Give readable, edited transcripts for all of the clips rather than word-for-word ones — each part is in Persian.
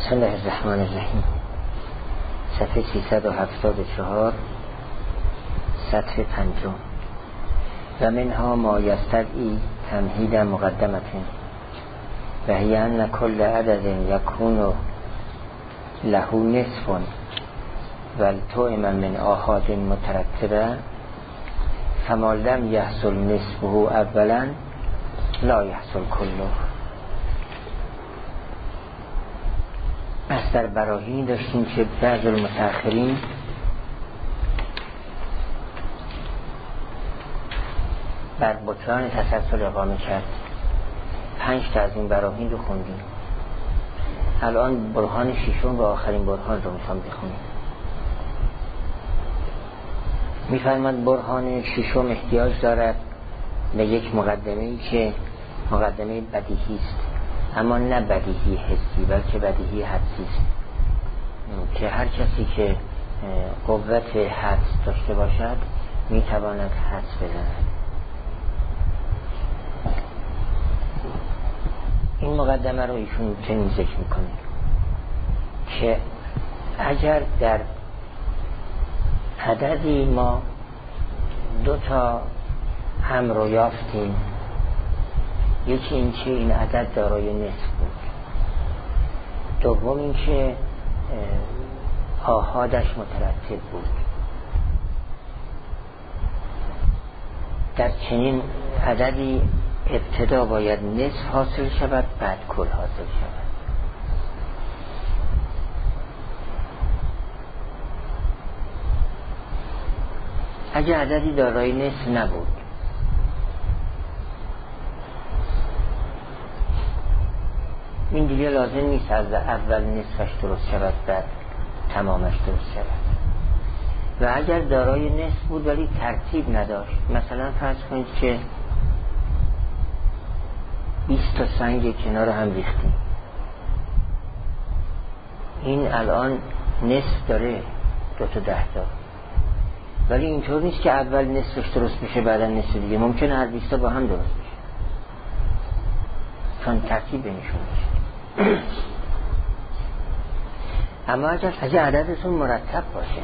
بسم الله الرحمن الرحیم. صفحه 374 سطر 5. و منها ما یستدعی تمهید مقدمة و هی ان کل عدد یکون له نصف و التوئم من آحاد مترتبه فما لم یحصل نصفه اولا لا یحصل کله. بس در براهین داشتیم که بعض المتأخرین بر بطلان تسلسل اقامه کرد. 5 تا از این براهین رو خوندیم. الان برهان ششم و آخرین برهان رو میخوام بخونیم. میفرماد برهان ششم احتیاج دارد به یک مقدمه‌ای که مقدمه بدیهی است، اما نه بدیهی حسی بلکه بدیهی حدسی است، که هر کسی که قوت حدس داشته باشد میتواند حدس بزند. این مقدمه رو ایشون چنین ذکر میکنه که اگر در عددی ما 2 تا هم رو یافتیم، یکی این که این عدد دارای نصف بود، دوم این که آحادش مترتب بود، در چنین عددی ابتدا باید نصف حاصل شود بعد کل حاصل شود. اگه عددی دارای نصف نبود، این دیگه لازم نیست از اول نصفش درست شود بعد تمامش درست شود. و اگر دارای نصف بود ولی ترتیب نداشت، مثلا فرض کنید که 20 تا سنگ کنار هم ریختیم، این الان نصف داره 2 تا 10 تا، ولی اینطور نیست که اول نصفش درست بشه بعدا نصف دیگه. ممکنه هر 20 تا با هم درست بشه چون ترتیب بینشون میشه. اما اگر عددتون مرتب باشه،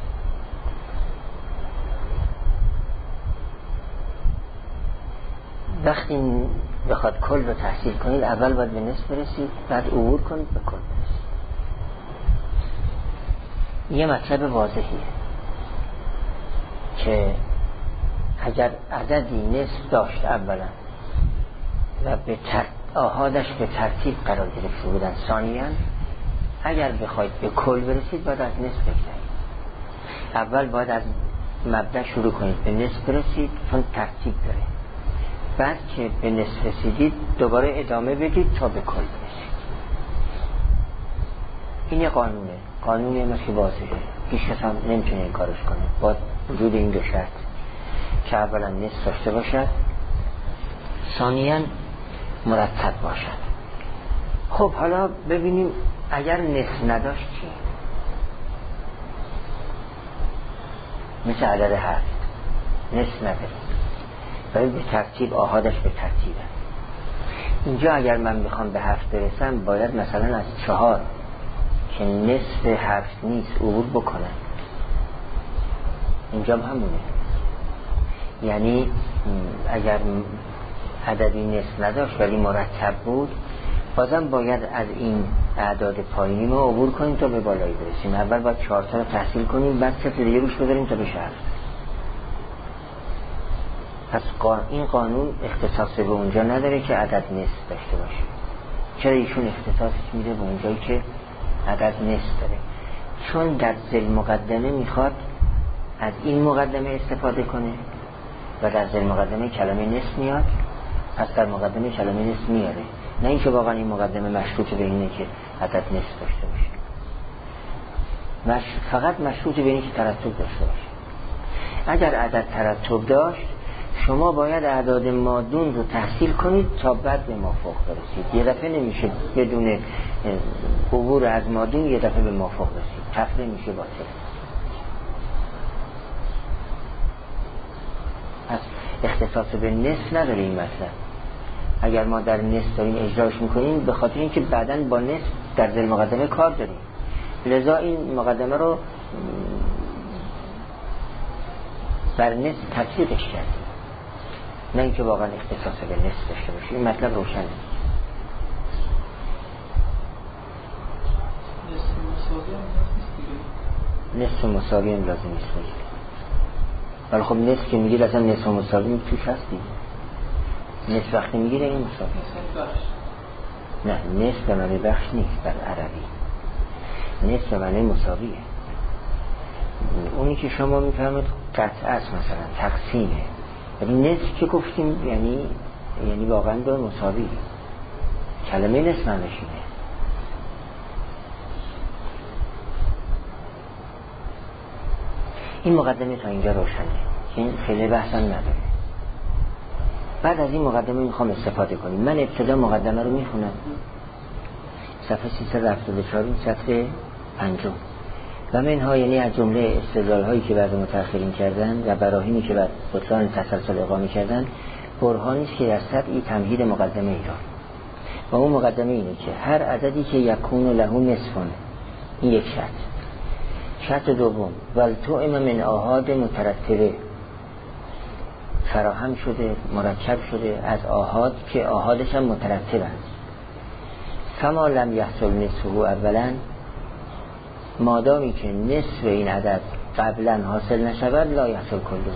وقتی بخواد کل رو تحصیل کنید اول باید به نصف برسید بعد عبور کنید به کل برسید. یه مطلب واضحیه که اگر عددی نصف داشت اولا و به آحادش به ترتیب قرار گرفته بودن، ثانیاً اگر بخواید به کل برسید باید از نصف بگذارید. اول باید از مبدأ شروع کنید به نصف برسید چون ترتیب داره، بعد که به نصف رسیدید دوباره ادامه بدید تا به کل برسید. این قانونه مثل واضحه، هیچ کس هم نمیتونه این کارش کنه با وجود این 2 شرط که اولا نصف داشته باشد، ثانیاً مرتب باشد. خب حالا ببینیم اگر نصف نداشت چی؟ مثل عدد 7 نصف نداره ولی به ترتیب آحادش به ترتیبه. اینجا اگر من بخوام به 7 برسم باید مثلا از 4 که نصف 7 نیست عبور بکنم. اینجا همونه، یعنی اگر عددی نصف نداشت ولی مرتب بود بازم باید از این اعداد پایینی ما عبور کنیم تا به بالایی برسیم. اول باید 4 تا رو تحصیل کنیم بعد 3 تا دیگه روش بذاریم تا بشه 7. پس این قانون اختصاص به اونجا نداره که عدد نصف داشته باشه. چرا ایشون اختصاصش میده به اونجایی که عدد نصف داره؟ چون در ذیل مقدمه میخواد از این مقدمه استفاده کنه و در ذیل مقدمه کلمه نصف میاد، پس در مقدمه کلمه نصف میاره، نه اینکه واقعا این مقدمه مشروط به اینه که عدد نصف داشته باشه. فقط مشروط به اینه که ترتب داشته باشه. اگر عدد ترتب داشت شما باید اعداد مادون رو تحصیل کنید تا بعد به مافوق برسید. یه دفعه نمیشه بدون عبور از مادون یه دفعه به مافوق رسید، تفره میشه باطل. پس اختصاص به نصف نداره این مطلب. اگر ما در نصف داریم اجراش میکنیم به خاطر اینکه بعداً با نصف در ذیل مقدمه کار داریم، لذا این مقدمه رو بر نصف تطبیقش کردیم، نه اینکه واقعا اختصاص به نصف داشته باشه. این مطلب روشنه. نصف مساوی هم لازم نیست بگید، ولی خب نصف که میگید اصلا نصف مساوی توش هستی. نصف وقتی میگید این مساوی نه، نصف به معنی بخش نیست در عربی، نصف به معنی مساویه. اونی که شما میفهمید قطع است، مثلا تقسیمه، ولی نصف که گفتیم یعنی واقعا به مساوی. کلمه نصف معنیش اینه. این مقدمه تا اینجا روشنه، این خیلی بحثم نداره. بعد از این مقدمه میخوام استفاده کنیم. من ابتدا مقدمه رو میخونم، صفحه 374 این سطر 5 و منها، یعنی از جمله استدلال هایی که بعد متأخرین کردن و براهینی که بعد بطلان تسلسل اقامه کردن، برهانی است که در سطح تمهید مقدمه ای را، و اون مقدمه اینه که هر عددی که یکون له نصفون، این یک شرط دوم، والتوئم من آحاد مترتبه، فراهم شده مرکب شده از آحاد که آحادش هم مترتب است. فما لم یحصل نصفه اولا، مادامی که نصف این عدد قبلا حاصل نشود لا یحصل کله.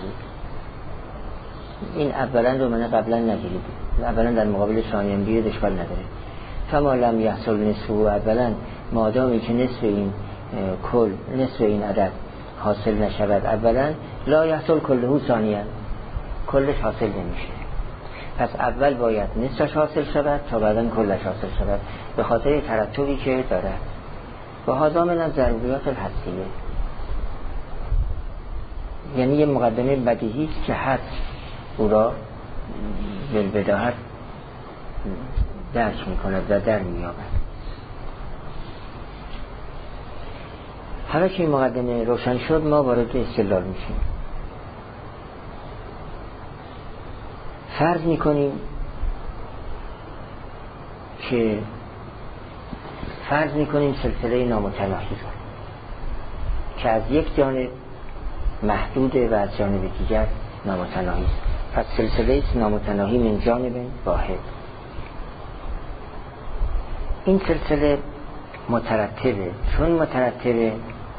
این اولا رو من قبلا نگیرید، اولا در مقابل ثانیم بیاد اشکال نداره. فما لم یحصل نصفه اولا، مادامی که نصف این عدد حاصل نشود اولا، لا یحصل کله ثانیا، کلش حاصل نمیشه. پس اول باید نصفش حاصل شود تا بعدا کلش حاصل شود، به خاطر ترتبی که دارد. و هذا من ضروریات الحدسیه، یعنی یه مقدمه بدیهی است که حد او را بالبداهت درک میکند و در مییابد. حالا که این مقدمه روشن شد، ما وارد استدلال میشیم. فرض میکنیم سلسله نامتناهی را که از یک جانب محدوده و از جانب دیگر نامتناهی است. پس سلسله نامتناهی من جانب واحد. این سلسله مترتبه، چون مترتبه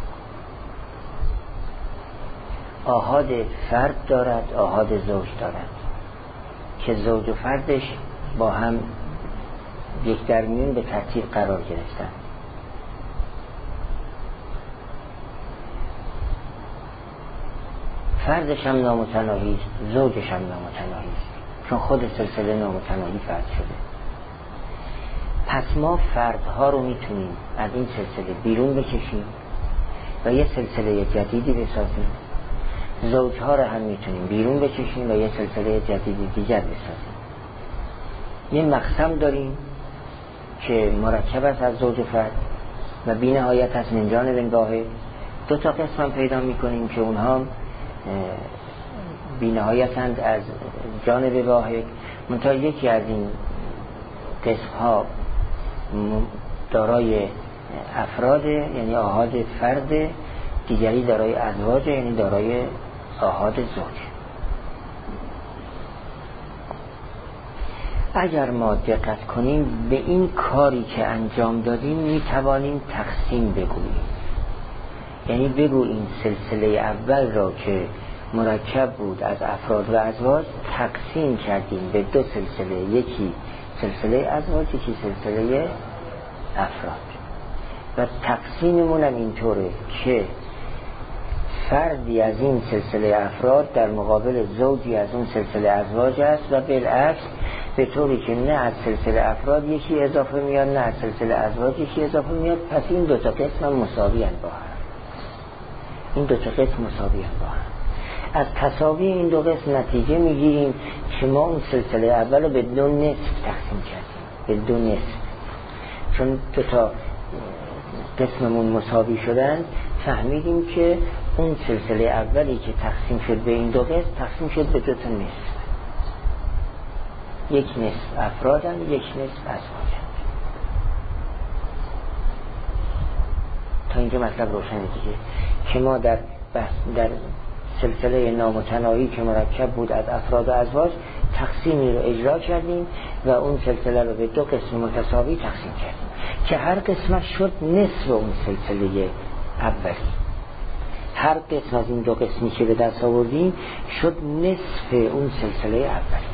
آحاد فرد دارد، آحاد زوج دارد که زوج و فردش با هم یک درمیون به ترتیب قرار گرفتن. فردش هم نامتناهی است، زوجش هم نامتناهی است، چون خود سلسله نامتناهی فرد شده. پس ما فردها رو میتونیم از این سلسله بیرون بکشیم و یه سلسله جدیدی بسازیم. زوجها رو هم میتونیم بیرون بکشیم و یه سلسله جدید دیگر بسازیم. یه مقسم داریم که مرکب است از زوج و فرد و بی نهایت از من جانب واحد. دو تا قسم هم پیدا میکنیم که اونها بی نهایتند از جانب واحد، منتها یکی از این قسم ها دارای افراد یعنی آحاد فرد، دیگری دارای ازواج یعنی دارای آحاد زوج. اگر ما دقت کنیم به این کاری که انجام دادیم میتوانیم تقسیم بگوییم، یعنی بگوییم سلسله اول را که مرکب بود از افراد و ازواج تقسیم کردیم به دو سلسله، یکی سلسله ازواج یکی سلسله افراد، و تقسیممون هم اینطوره که فردی از این سلسله افراد در مقابل زوجی از اون سلسله ازواج است و بالعکس، به طوری که نه از سلسله افراد یکی اضافه میاد نه از سلسله ازواج یکی اضافه میاد. پس این دو تا قسم هم مساوی با هم. این دو تا قسم مساوی با هم. از تساوی این دو قسم نتیجه میگیریم که ما اون سلسله اول رو به دو نصف تقسیم کردیم، به دو نصف. چون دو تا قسممون مساوی شدن، فهمیدیم که اون سلسله اولی که تقسیم شد به این دو قسم تقسیم شد به دو تا نصف. یک نصف افرادن، یک نصف ازواجن. تا اینجا مطلب روشنه دیگه که ما در سلسله نامتناهی که مرکب بود از افراد و ازواج تقسیمی رو اجرا کردیم و اون سلسله رو به 2 قسم متساوی تقسیم کردیم که هر قسمش شد نصف اون سلسله اولی. هر قسم از این 2 قسمی که به دست آوردیم شد نصف اون سلسله اولی.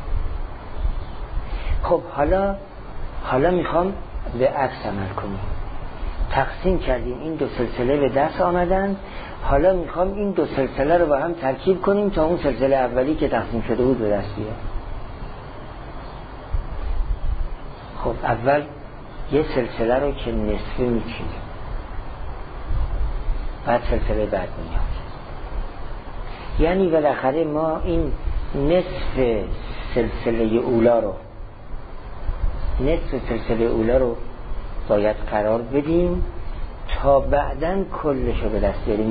خب حالا میخوام به عکس عمل کنیم. تقسیم کردیم، این 2 سلسله به دست آمدن، حالا میخوام این 2 سلسله رو با هم ترکیب کنیم تا اون سلسله اولی که تقسیم شده بود به دست بیاد. خب اول یه سلسله رو که نصفه میچینیم، بعد سلسله بعد میاد. یعنی بالاخره ما این نصف سلسله اولا رو باید قرار بدیم تا بعداً کلش رو به دست بیاریم.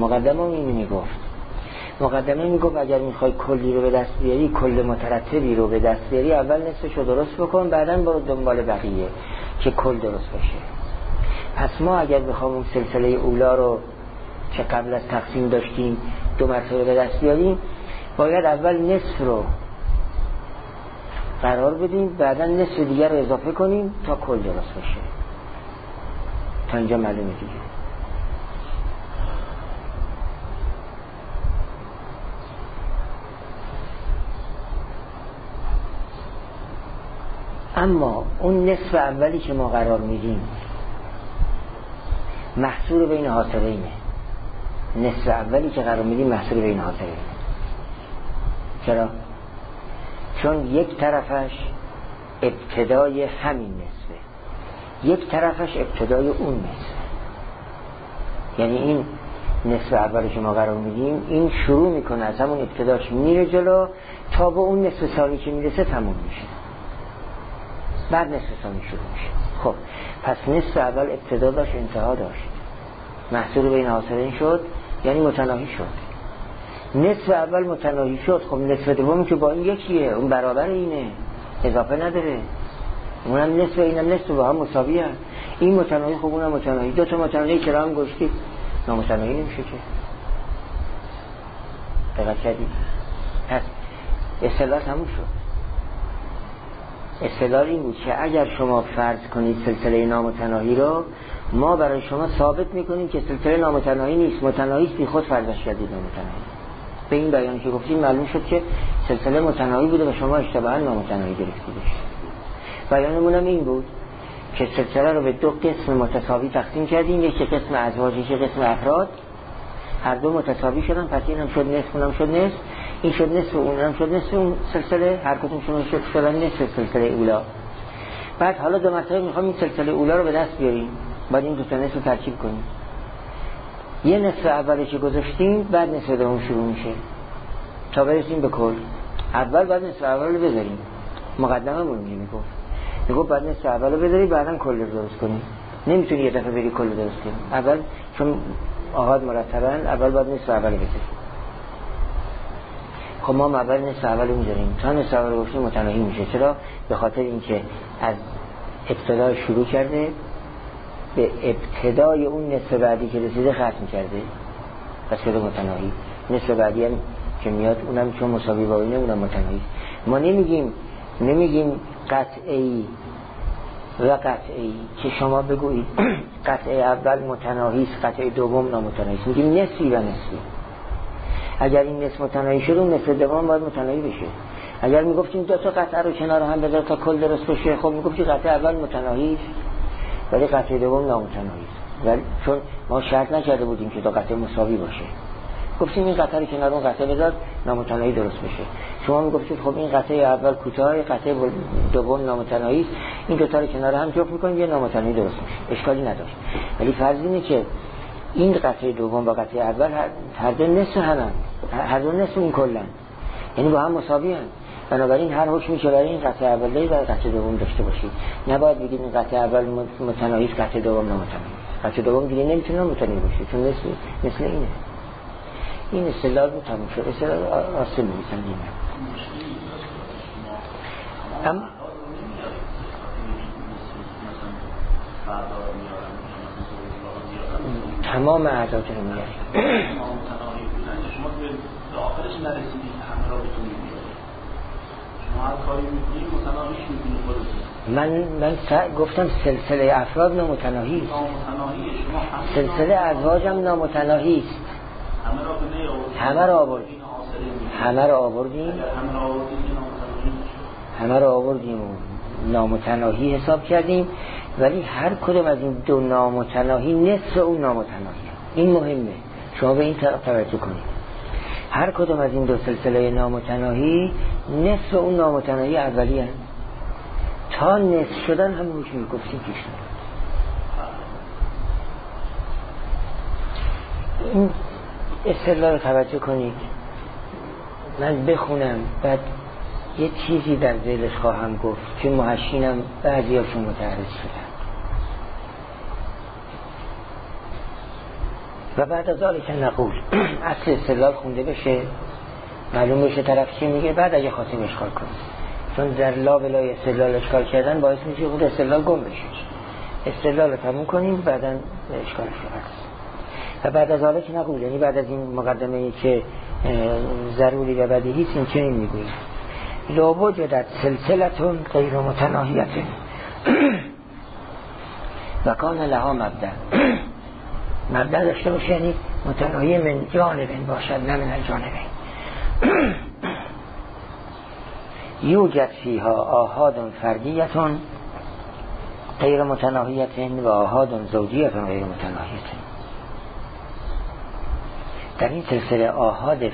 مقدمه میگفت اگر میخوای کلی رو به دست بیاری، کل مترتبی رو به دست بیاری، اول نصفش رو درست بکن، بعداً برو دنبال بقیه که کل درست بشه. پس ما اگر بخوام اون سلسله اولا رو که قبل از تقسیم داشتیم 2 مرتبه به دست بیاریم، باید اول نصف رو قرار بدیم، بعداً نصف دیگر رو اضافه کنیم تا کل درست بشه. تا اینجا معلومه دیگه. اما اون نصف اولی که ما قرار میدیم محصور بین حاصلینه. نصف اولی که قرار میدیم محصور بین حاصلینه. چرا؟ چون یک طرفش ابتدای همین نصفه، یک طرفش ابتدای اون نصفه. یعنی این نصف اولی که ما قرار میدیم این شروع میکنه از همون ابتداش میره جلو تا به اون نصف ثانی که میرسه تموم میشه، بعد نصف ثانی شروع میشه. خب پس نصف اول ابتدا داشت، انتها داشت، محصول بین حاصلین شد، یعنی متناهی شد. نصف اول متناهی شد، خب نصف دوم که با این یکیه، اون برابر اینه، اضافه نداره، اونم نصف اینم نصف، با هم مساوی هست. این متناهی، خب اونم متناهی. 2 تا متناهی که را هم گشتی نامتناهی نمیشه که. دقت کردی؟ پس اصطلاح تموم شد. اصطلاح این بود که اگر شما فرض کنید سلسله نامتناهی رو، ما برای شما ثابت میکنیم که سلسله نامتناهی نیست، متناهی است، بی خود فرضش کردید نامتناهی. به این بیان که گفتیم معلوم شد که سلسله متناهی بوده و شما اشتباها نامتناهی گرفتیدش. بیانمون هم این بود که سلسله رو به 2 قسم متساوی تقسیم کردیم، یکی قسم ازواج، یکی قسم افراد. هر 2 متساوی شدن، پس این هم شد نصف، اونم شد نصف، این شد نصف، اونم شد نصف اون سلسله، هر کدومشون شدن نصف سلسله اولا. بعد حالا 2 مرتبه میخوام این سلسله اولا رو به دست بیاریم، بعد این 2 تا نصف رو ترکیب کنیم. یه نصف اولی که گذاشتیم، بعد نصف دوم شروع میشه تا برسیم به کل. اول بعد نصف اول رو بذاریم، مقدممون میگفت بعد نصف اول رو بذاری، بعداً کل رو درست کنیم. نمیتونی یه دفعه بری کل رو درست کنی. اول چون آهاد مرتبن، اول بعد نصف اول رو بذاریم. خب ما اول نصف اول رو میذاریم، تا نصف اول رو گفتیم متناهی میشه. چرا؟ به خاطر اینکه از ابتدا شروع کرده، به ابتدای اون نصف بعدی که رسیده ختم کرده، پس شده متناهی. نصف بعدی هم که میاد اونم چون مساوی با اینه، اونم متناهی. ما نمیگیم قطعی و قطعی که شما بگویید قطعه اول متناهی است، قطعه دوم نامتناهی است. میگیم نصفی و نصفی. اگر این نصف متناهی شد، اون نصف دوم باید متناهی بشه. اگر میگفتیم 2 تا قطعه رو کنار هم بذار تا کل درست بشه، خب میگفتیم قطعه اول متناهی است ولی قطعه دوم نامتناهی است. ولی چون ما شرط نکرده بودیم که 2 قطعه مساوی باشه، گفتیم این قطعه رو کنار اون قطعه بذار نامتناهی درست بشه. شما میگفتید خب این قطعه اول کوتاه، قطعه دوم نامتناهی است، این 2 تا رو کنار هم جفت می‌کنیم یه نامتناهی درست میشه. اشکالی نداشت. ولی فرض اینه که این قطعه دوم با قطعه اول هر دو نصف همن، هر دو نصف این کلن، یعنی با هم مساوی هستند. بنابراین هر حکمی که برای این قطعه اولی و قطعه دوم داشته باشید، نباید بگید این قطعه اول متناهی است، قطعه دوم نامتناهی است. قطعه دوم دیگه نمیتونه متناهی باشه چون مثل اینه. این اصطلاح رو تموم شد. اصطلاح اصل می‌سنجیم. تمام اعداد رو میاریم. شما به آخرش نرسیدید همه را بتونید بیارید. شما هر کاری میکنید متناهیش میکنید خودتون. من گفتم سلسله افراد نامتناهی است. سلسله ازواجم نامتناهی است. همه را آوردیم و نامتناهی حساب کردیم، ولی هر کدوم از این دو نامتناهی نصف اون نامتناهی. این مهمه، شما به این توجه کنید. هر کدوم از این دو سلسله نامتناهی نصف اون نامتناهی اولی هست. تا نصف شدن همون که میگفتیم پیش نمید. این استدلال رو توجه کنید. من بخونم بعد یه چیزی در ذیلش خواهم گفت که محشینم بعضی هاشون متعرض شدن. و بعد از آن که نقول اصل استدلال خونده بشه، معلوم بشه طرف چی میگه، بعد اگه خواستیم اشکال کنیم، چون در لا بلای استدلال اشکال کردن باعث میشه خود استدلال گم بشه. استدلال رو تموم کنیم بعداً اشکالش رو هست. و بعد از آن که نقول، یعنی بعد از این مقدمه ای که ضروری و بدیهی است، این چنین میگویم: لو وجدت سلسلتون غیر متناهیت و کان لها مبدأ داشته باشه، یعنی متناهی من جانبین باشد نه من الجانبین. یوجد فیها آحاد فردیتون غیر متناهیتون و آحاد زوجیتون غیر متناهیتون. در این سلسله آحاد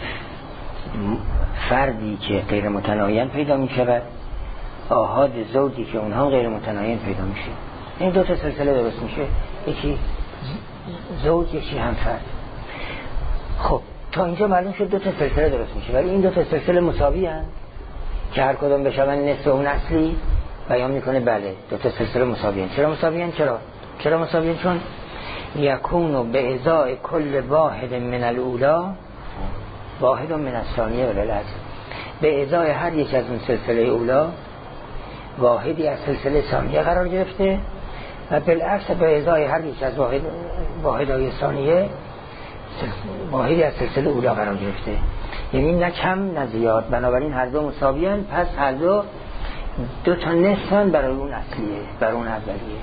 فردی که غیر متناهیان پیدا می شود، آحاد زوجی که اونها غیر متناهیان پیدا می شود. این دو تا سلسله درست میشه، یکی زوج یکی هم فرد. خب تا اینجا معلوم شد دو تا سلسله درست میشه، ولی این دو تا سلسله مساوی هستند که هر کدوم بشون نصف اون اصلی بیان میکنه بله دو تا سلسله مساوی هستند. چرا مساوی هستند؟ چرا مساوی هستند؟ چون یکون به ازای کل واحد من الاولا واحد من الثانیه وللعکس. به ازای هر یک از اون سلسله اولا واحدی از سلسله ثانیه قرار گرفته و بالعکس به ازای هر یک از واحدهای ثانیه واحدی از سلسله اولا قرار گرفته. یعنی نه کم نه زیاد، بنابراین هر دو مساویان، پس هر دو تا نصفن برای اون اصلیه، برای اون اولیه.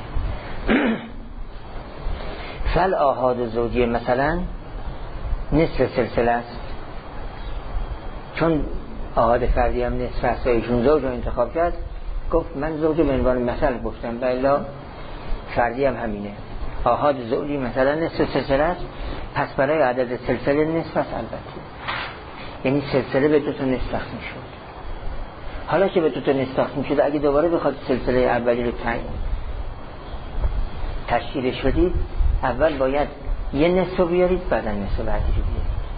فل آحاد زوجیه مثلا نصف سلسله است، چون آحاد فردی هم نصف است و ایشون زوج رو انتخاب کرد، گفت من زوج به عنوان مثل گفتم، بلا فردی هم همینه. آحاد زوجی مثلا نصف سلسله است، پس برای عدد سلسله نصف است البته، یعنی سلسله به دو تا نصف تقسیم شد. حالا که به دو تا نصف تقسیم شد، اگه دوباره بخواد سلسله اولی رو تشکیل شدید، اول باید یه نصف رو بیارید، بعدا نصف بعدی رو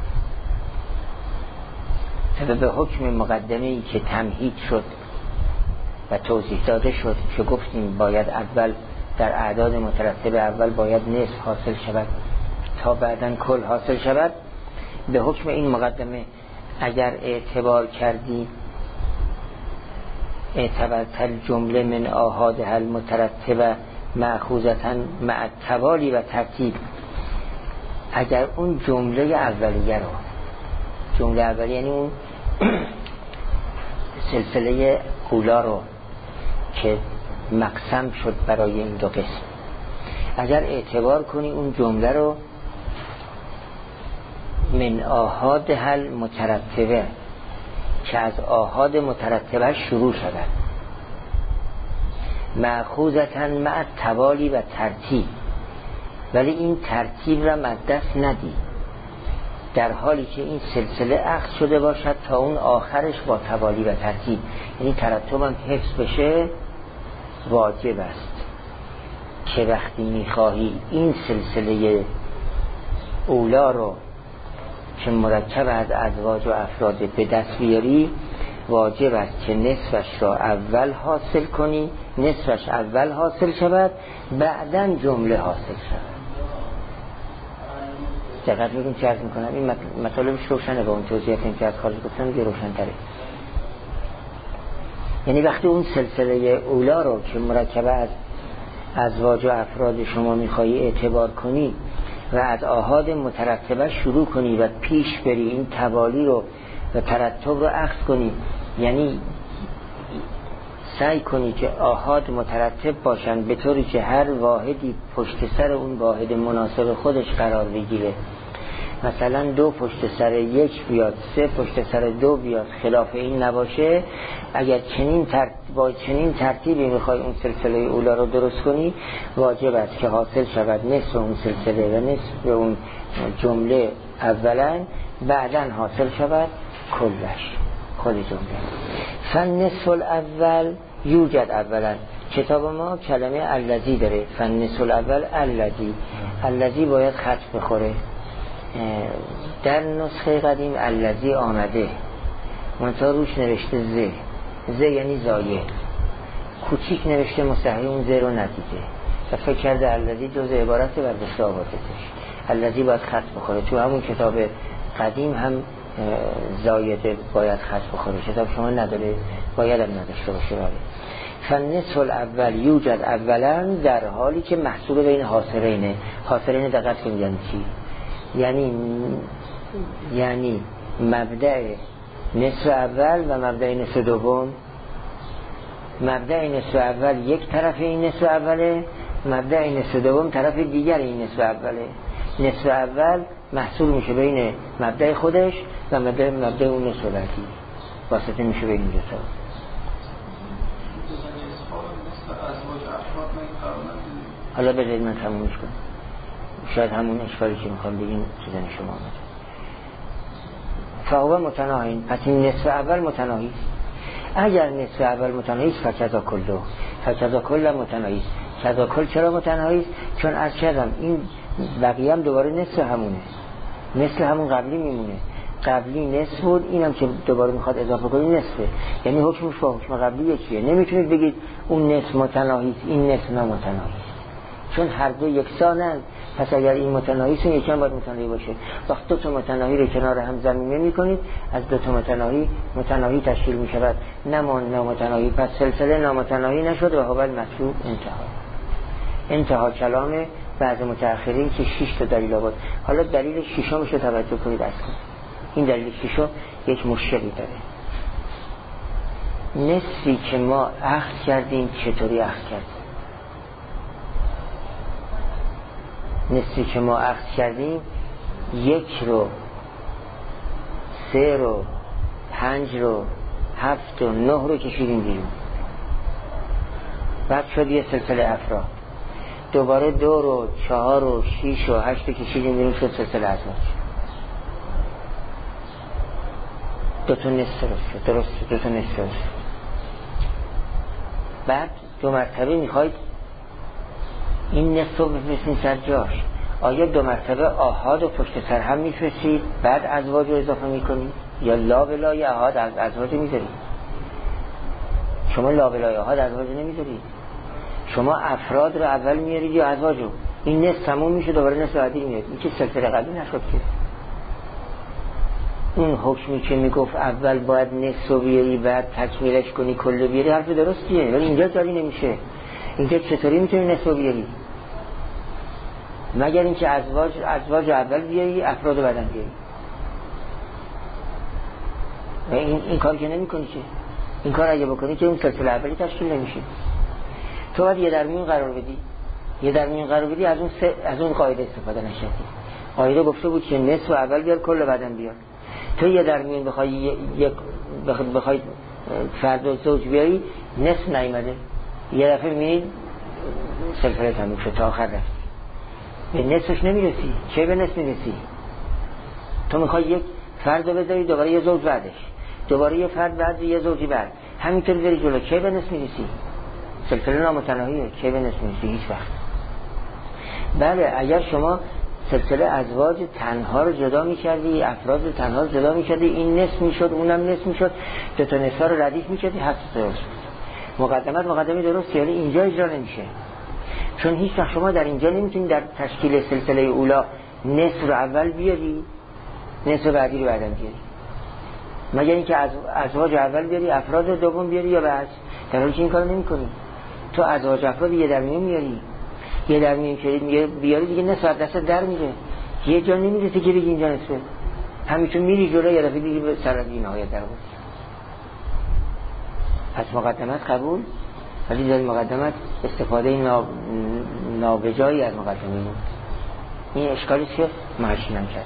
بیارید. به حکم مقدمه‌ای که تمهید شد و توضیح داده شد که گفتیم باید اول در اعداد مترتب اول باید نصف حاصل شود تا بعداً کل حاصل شود. به حکم این مقدمه اگر اعتبار کردی اعتبرت الجمله من آحادها المترتبه مأخوذة مع التوالی و ترتیب، اگر اون جمله اولیه رو، جمله اولیه یعنی اون سلسله اولا رو که مقسم شد برای این دو قسم، اگر اعتبار کنی اون جمله رو من آحادها المترتبه که از آحاد مترتبه شروع شود، مأخوذة مع التوالی و ترتیب، ولی این ترتیب را از دست ندی، در حالی که این سلسله اخذ شده باشد تا اون آخرش با توالی و ترتیب، یعنی ترتب هم حفظ بشه. واجب است که وقتی میخواهی این سلسله اولا رو که مرکب از ازواج و افراد به دست بیاری، واجب است که نصفش را اول حاصل کنی، نصفش اول حاصل شود، بعداً جمله حاصل شود. دقیق میگم چه عرض میکنم، این مطالبش روشنه با اون توضیحات این که از خارج گفتم دیگه روشن تره. یعنی وقتی اون سلسله اولا رو که مرکبه از ازواج و افراد شما میخوایی اعتبار کنی و از آحاد مترتبه شروع کنی و پیش بری، این توالی رو و ترتب رو اخذ کنی، یعنی سعی کنی که آحاد مترتب باشن به طوری که هر واحدی پشت سر اون واحد مناسب خودش قرار بگیره. مثلا 2 پشت سر 1 بیاد، 3 پشت سر 2 بیاد، خلاف این نباشه. اگر با چنین ترتیبی میخوای اون سلسله اولا رو درست کنی، واجب است که حاصل شود نصف اون سلسله و نصف اون جمله اولا، بعدا حاصل شود کلش خود جمله. فالنصف الاول یوجد اولا. کتاب ما کلمه الذی داره، فالنصف الاول الذی باید خط بخوره. در نسخه قدیم الذی آمده منتها روش نوشته ز یعنی زایه، کوچیک نوشته، مستحیل اون ز رو ندیده و فکر کرده الذی جز عبارت بر بساواتش. الذی باید خط بخوره. تو همون کتاب قدیم هم زایده باید خط بخوره، کتاب شما نداره، باید هم نداشته باشه. فالنصف الاول یوجد اولا، در حالی که محصول بین حاصرینه. حاصرین دقت کنید یعنی چی؟ یعنی مبدأ نصف اول و مبدأ نصف دوم. مبدأ نصف اول یک طرف این نصف اوله، مبدأ نصف دوم طرف دیگر این نصف اوله. نصف اول محصول میشه بین مبدأ خودش و مبدأ اون نصف بعدی، واسطه میشه بین این دو تا. حالا بذارید من تمومش کنم، شاید همون اشکالی که میخوام بگیم تو ذهن شما آمده. فهو متناهین، پس این نصف اول متناهی است. اگر نصف اول متناهی است فکذا کل متناهی است. کذا کل چرا متناهی است؟ چون از کردم این بقیه هم دوباره نصف همونه، مثل همون قبلی میمونه. قبلی نصف بود، اینم که دوباره میخواد اضافه کنی نصفه، یعنی حکمش با حکم قبلی یکیه. نمیتونید بگید اون نصف متناهی است این نصف نامتناهی است، چون هر دو یکسانن. پس اگر این متناهی است یکی هم باید متناهی باشه. وقت 2 تا متناهی رو کنار هم زمینه میکنید، از 2 تا متناهی تشکیل میشود، نامتناهی. پس سلسله نامتناهی نشد و هو المطلوب انتها کلام بعض متأخرین که 6 تا دلیل آورد. حالا دلیل 6م رو توجه کنید اصلا. این دلیل 6م یک مشکلی داره. نصفی که ما اخذ کردیم چطوری اخذ کردیم؟ نصفی که ما اخذ کردیم 1 رو 3 رو 5 رو 7 و 9 رو کشیدیم بیرون، بعد شد یه سلسله افراد. دوباره 2 رو 4 رو 6 و 8 رو کشیدیم بیرون، شد سلسله ازواج. 2 تا نصف شد، درست 2 تا نصف شد. بعد 2 مرتبه میخواید این نصف رو بفرستین سر جاش. آیا 2 مرتبه آحاد و پشت سر هم میفرستید بعد ازواج رو اضافه میکنید، یا لا بلای آحاد از ازواج میذارید؟ شما لا بلای آحاد ازواج نمیذارید، شما افراد رو اول میارید یا ازواج رو. این نصف تموم میشه، دوباره نصف بعدی میاد. این که سلسله قبلی نشد که. اون حکمی که میگفت اول باید نصف رو بیاری بعد تکمیلش کنی کل بیاری، حرف درستیه، ولی اینجا جاری نمیشه. اینجا چطوری میتونی نصف رو بیاری؟ مگر اینکه ازواج اول بیاری، افراد رو بعدن بیاری. و این کار که نمی کنی که. این کار اگه بکنی که اون سلسله اولی تشکیل نمیشه. تو باید یه درمیون قرار بدی، از اون قاعده استفاده نشدی. قاعده گفته بود که نصف اول بیار کل بعدن بیار. تو یه درمیون بخوای فرد و زوج بیاری، نصف نیامده، یه دفعه میبینید سلسله تموم شد، تا آخر رفت، به نصفش نمیرسی. چه به نصف میرسی؟ تو میخوای یک فرد رو بذاری، دوباره یه زوج بعدش، دوباره یه فرد بعد، یه زوجی بعد، همینطور بری جلو. چه به نصف میرسی؟ سلسله نامتناهیه، چه به نصف میرسی؟ هیچ وقت. بله اگر شما سلسله ازواج تنها رو جدا میکردی، افراد رو تنها رو جدا میکردی، این نصف میشد اونم نصف میشد، 2 تا نصف رو ردیف میکردی، هست درست مقدمه درست، یعنی اینجا اجرا نمیشه. چون هیچ وقت شما در اینجا نمیتونید در تشکیل سلسله اولا نصف رو اول بیاری، نصف بعدی رو بعدم بیاری. مگر اینکه ازواج اول بیاری افراد دوم بیاری یا بعد، در حالی که این کارو نمی‌کنی. تو ازواج افراد یه در میون میاری، یه در میون که بیاری دیگه نه ساعت دست در میره، یه جا نمیرسه که بگی اینجا نصفه، همینطور میری جلو یه دفعه دیگه به سر از این نهایت در بود. از مقدمت قبول، ولی در مقدمت استفاده نابجایی از مقدمه بود. این اشکالیست که محشی نمی‌کرد.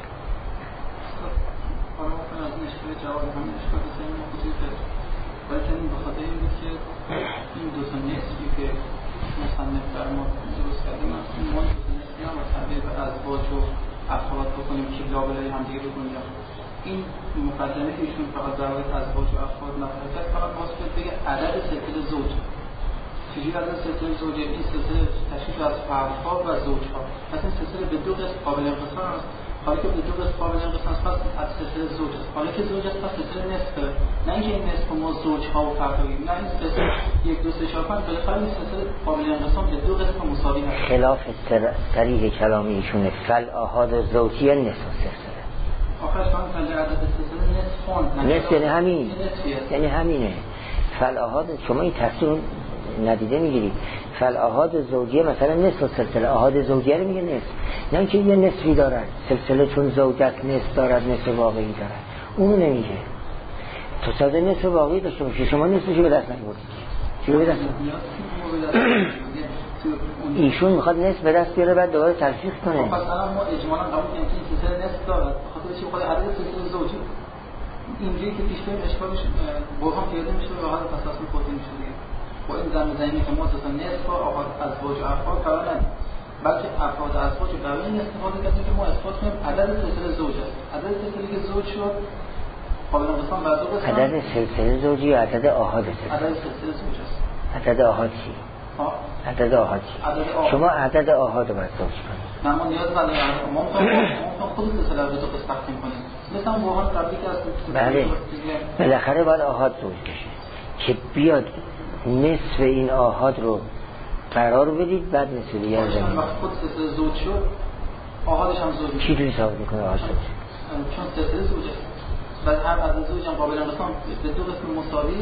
از این اشکال جواب همین اشکال سیمی مخصوصی که باید این بخاطر این بود که این دو تا نصفی که مصنف در ما درست کردیم ما دو تا نصفی هم از تبدیل به ازواج و افراد بکنیم که لابلای هم دیگه بکنیم. این مقدمه که ایشون فقط در مورد ازواج و افراد مطرح کرد فقط واسه بگه عدد سلسله زوج چجوری عدد سلسله زوج این سلسله تشکیل از فردها و زوجها. پس این سلسله به دو قسم قابل انقسام است. حالا که به دو قسم قابل انقسام است پس از سلسله زوج است. حالا که زوج است پس سلسله نصفه. نه اینکه این نصف ما زوجها و فردها بگیم، نه این سلسله 1 2 3 4 5 بالاخره این سلسله قابل انقسام به دو قسم مساوی هست. خلاف صریح کلام ایشونه فل آحاد زوجیه نصف سلسله. آخرش من عدد سلسله نصف یعنی همین، یعنی همینه. فل آحاد شما این تفسیر ندیده میگیری. فل آحاد زوجیه مثلا نصف سلسله، آحاد زوجیه رو میگه نصف، نه اینکه یه نصفی دارد سلسله چون زوجت نصف دارد نصف واقعی دارد، اونو نمیگه. تو ساده نصف واقعی داشته باشی، شما نصفشو به دست نمیبردی. چی به دست ایشون میخواد نصف به دست بیاره بعد دوباره تلفیق کنه. مثلا ما اجمالا قبول کنیم که این سلسله نصف دارد بخاطر چی؟ بخاطر عدد سلسله زوجی. اینجوری که پیش بریم اشکالش برهان پیاده میشه و راحت پس اصلا توضیح میشه دیگه. با این زمینی که ما اصلا نصف آقا ازواج و افراد قرار ندیم، بلکه افراد و ازواج برای این استفاده کردیم که ما اثبات کنیم عدد سلسله زوج است. عدد سلسله که زوج شد قابل انقسام بر دو قسم. عدد سلسله زوجی یا عدد آحاد سلسله؟ عدد سلسله زوج است. عدد آحاد چی؟ عدد آحاد چی؟ شما عدد آحاد رو باید زوج کنید. نه ما نیاز نداریم. ما می‌خوایم خود سلسله رو دو قسم تقسیم کنیم. مثلا واقعا قبلی که از بله بالاخره باید آحاد زوج بشه که بیاد نصف این آحاد رو قرار بدید بعد نصف دیگه رو زمین. وقتی خود سلسله زوج شد آحادش هم زوج میشه. چی جوری ثابت میکنه آحاد زوج؟ چون سلسله زوج است. بعد هر عدد زوج هم قابل انقسام به دو قسم مساوی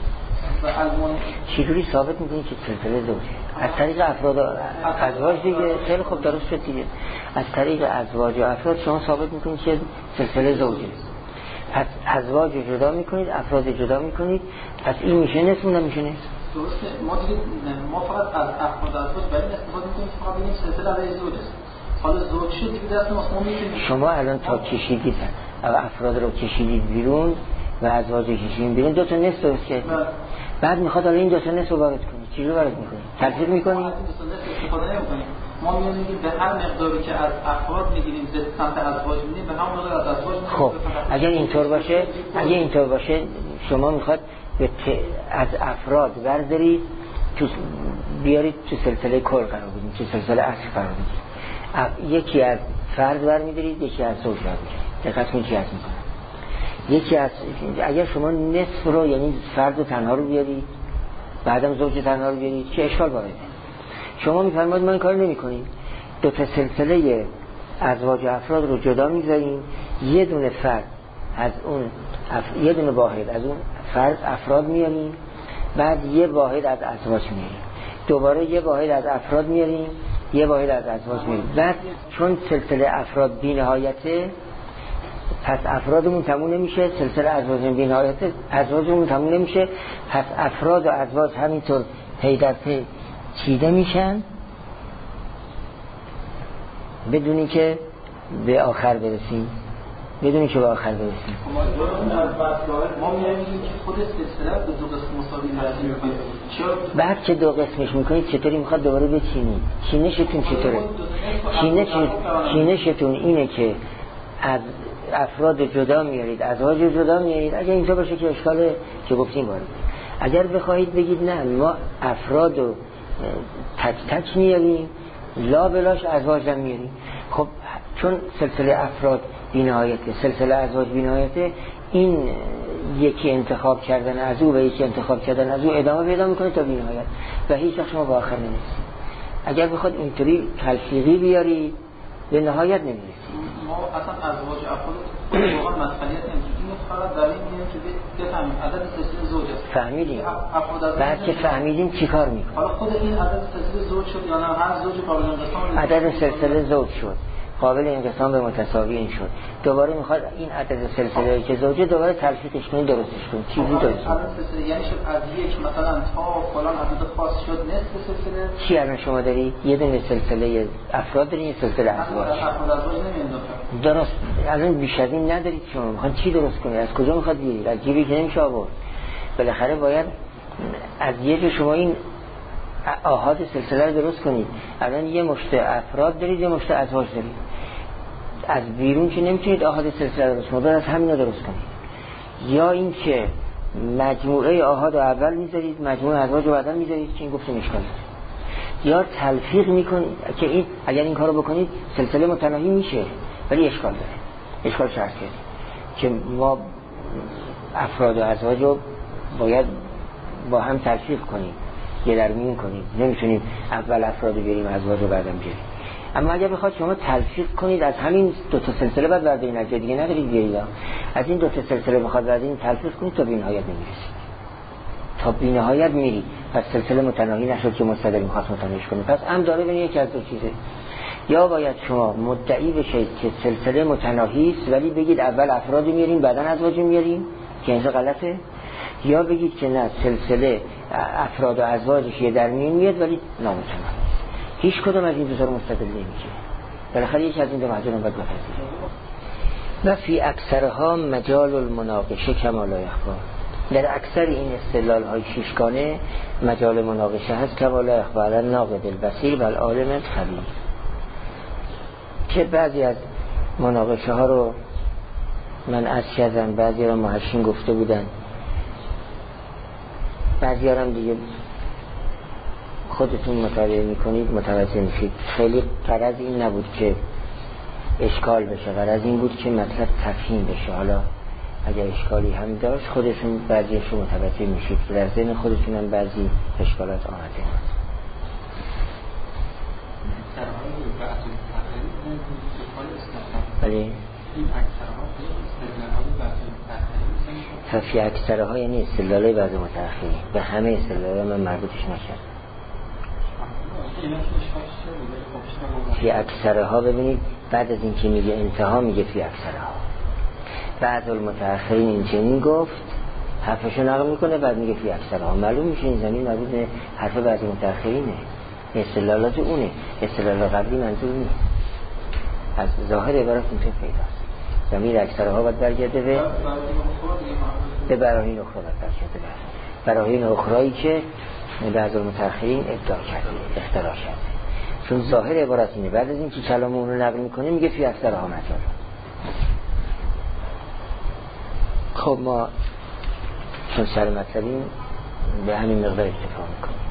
و علمان. چی جوری ثابت میکنید که سلسله زوجه؟ از طریق افراد و ازواج دیگه. خیلی خوب درست شد دیگه. از طریق ازواج و افراد شما ثابت میکنید که سلسله زوجه. پس ازواج جدا میکنید، افراد جدا میکنید، پس این میشه نصف اون میشه نصف. درسته. ما فقط از افراد ازواج برای استفاده میکنیم که فقط بگیم سلسله عدد زوج است. حالا زوج شد دیگه دست ما میتونیم. شما الان تا کشیدید افراد رو کشیدید بیرون و ازواج کشیدید بیرون دو تا نصف درست کردید. بعد میخواد الان این دو تا نصف رو وارد کنید. چی رو وارد میکنید؟ تلفیق میکنید؟ استفاده نمیکنیم. ما میگیم به هر مقداری که از افراد میگیریم به سمت ازواج میدیم به همون مقدار از ازواج. خب اگر اینطور باشه شما میخواد از افراد بردارید تو بیارید تو سلسله کل قرار بدید، تو سلسله اصل قرار بدید. یکی از فرد برمی‌دارید، یکی از زوج برمی‌دارید. دقت کنید چی هست میکنه. یکی از اگر شما نصف رو یعنی فرد تنها رو بیارید بعدم زوج تنها رو بیارید چه اشکال وارده؟ شما میفرمایید ما این کار نمی‌کنیم. دو تا سلسله ازواج افراد رو جدا می‌ذاریم، یه دونه فرد از اون یه دونه واحد از اون فرد افراد میاریم، بعد یه واحد از ازواج میاریم، دوباره یه واحد از افراد میاریم، یه واحد از ازواج میاریم. بعد چون سلسله افراد بی‌نهایته پس افرادمون تموم نمیشه، سلسله ازواج بی‌نهایته ازواجمون تموم نمیشه، پس افراد و ازواج همینطور پی در پی چیده میشن بدونی که به آخر برسیم. بدونی که به آخر برسیم. ما می‌گیم که خود سلسله به دو قسم مساوی می‌کنیم. بعد که دو قسمش می‌کنید چطوری می‌خواد دوباره بچینید؟ چینشتون چطوره؟ چینشتون اینه که از افراد جدا میارید، ازواج جدا میارید. اگه اینطور باشه که اشکاله که گفتیم وارد. اگر بخواید بگید نه ما افراد رو تک تک میاریم، لا بلاش ازواج هم میاریم. خب چون سلسله افراد بی‌نهایته، سلسله ازواج بی‌نهایته، این یکی انتخاب کردن از او و یکی انتخاب کردن از او ادامه پیدا میکنه تا بی‌نهایت و هیچ وقت شما به آخر نمیرسید. اگر بخواد اینطوری تلفیقی بیاری به نهایت نمیرسیم. ما اصلا ازواج افراد واقعا مسئولیت نمیگیریم. اینو فقط در این میگیم که بفهمیم عدد سلسله زوج است. فهمیدیم. بعد که فهمیدیم چیکار میکنیم؟ حالا خود این عدد سلسله زوج شد یا نه هر زوج قابل انقسام؟ عدد سلسله زوج شد. قابل انقسام به متساوی این شد. دوباره میخواد این عدد سلسله که زوجه دوباره تلفیقش کنید درستش کنید. چیزی درست عدد سلسله یعنی شد از یک مثلا تا فلان عدد خاص شد نصف سلسله. چی الان شما داری؟ یه دونه سلسله افراد دارین، یه سلسله ازواج. درست. الان بیش از این ندارید شما. میخواد چی درست کنید؟ از کجا میخواد بیارید؟ از جیبی که نمیشه آورد. بالاخره باید از یه جا شما این آحاد سلسله رو درست کنید. الان یه مشت افراد دارید، یه مشت ازواج دارید. از بیرون که نمیتونید آحاد سلسله درست کنید، از همین رو درست کنید. یا این که مجموعه آحاد رو اول میذارید، مجموعه ازواج رو بعدا میذارید که این گفتم اشکال داره. یا تلفیق میکنید که این اگر این کارو بکنید سلسله متناهی میشه، ولی اشکال داره. اشکال شرط کرد که ما افراد و ازواج رو باید با هم تلفیق کنیم، یه درمیون کنیم. نمیتونیم اول افراد رو بیاریم ازواج رو بعدم بیاریم. اما اگر بخواد شما تلفیق کنید از همین دو تا سلسله بعد بردارین، از جای دیگه ندارید بیارید. از این دو تا سلسله بخواد بردارین تلفیق کنید تا بی‌نهایت نمیرسید. تا بی‌نهایت میری. پس سلسله متناهی نشد که مستدل میخواست متناهیش کنه. پس هم داره بین یکی از دو چیزه. یا باید شما مدعی بشید که سلسله متناهی است ولی بگید اول افراد میاریم بعداً ازواج میاریم که اینجا غلطه. یا بگید که نه سلسله افراد و ازواجش یه درمیون میاد ولی نامتناهی. هیچ کدوم از این دو تا رو مستدل نمیشه. بالاخره یکی از این دو محضور هم باید بپذیرید. و فی اکثرها مجال المناقشه کما لا یخفی. در اکثر این استدلال های شیشگانه مجال مناقشه هست کما لا یخفی علی الناقد البصیر و العالم الخبیر. که بعضی از مناقشه ها رو من عرض کردم، بعضی رو محشین گفته بودن، بعضی هم دیگه خودتون مطالعه میکنید متوجه میشید. خیلی غرض این نبود که اشکال بشه، غرض این بود که مطلب تفهیم بشه. حالا اگر اشکالی هم داشت خودتون بعضیشو متوجه میشید که در ذهن خودتون هم بعضی اشکالات آمده. ولی فی اکثرها یعنی استدلال بعض متأخرین، به همه استدلال من مربوطش نکرد. فی اکثرها ببینید بعد از این که میگه انتها میگه فی اکثرها. بعض المتأخرین این چنین گفت، حرفشو نقل میکنه بعد میگه فی اکثرها. معلوم میشه این زمین مربوط به حرف بعض متأخرینه، استدلالات اونه، استدلال قبلی منظور نیست. از ظاهر عبارت اینطور پیداست. زمین اکثرها باید برگرده به براهین اخرى باید برگرده، براهین اخرایی که بعض المتأخرین ابداع کرده، اختراع کرده. چون ظاهر عبارت اینه، بعد از این که کلام اون رو نقل میکنه میگه فی اکثرها مجال. خب ما چون سر مطلبیم به همین مقدار اکتفا میکنیم.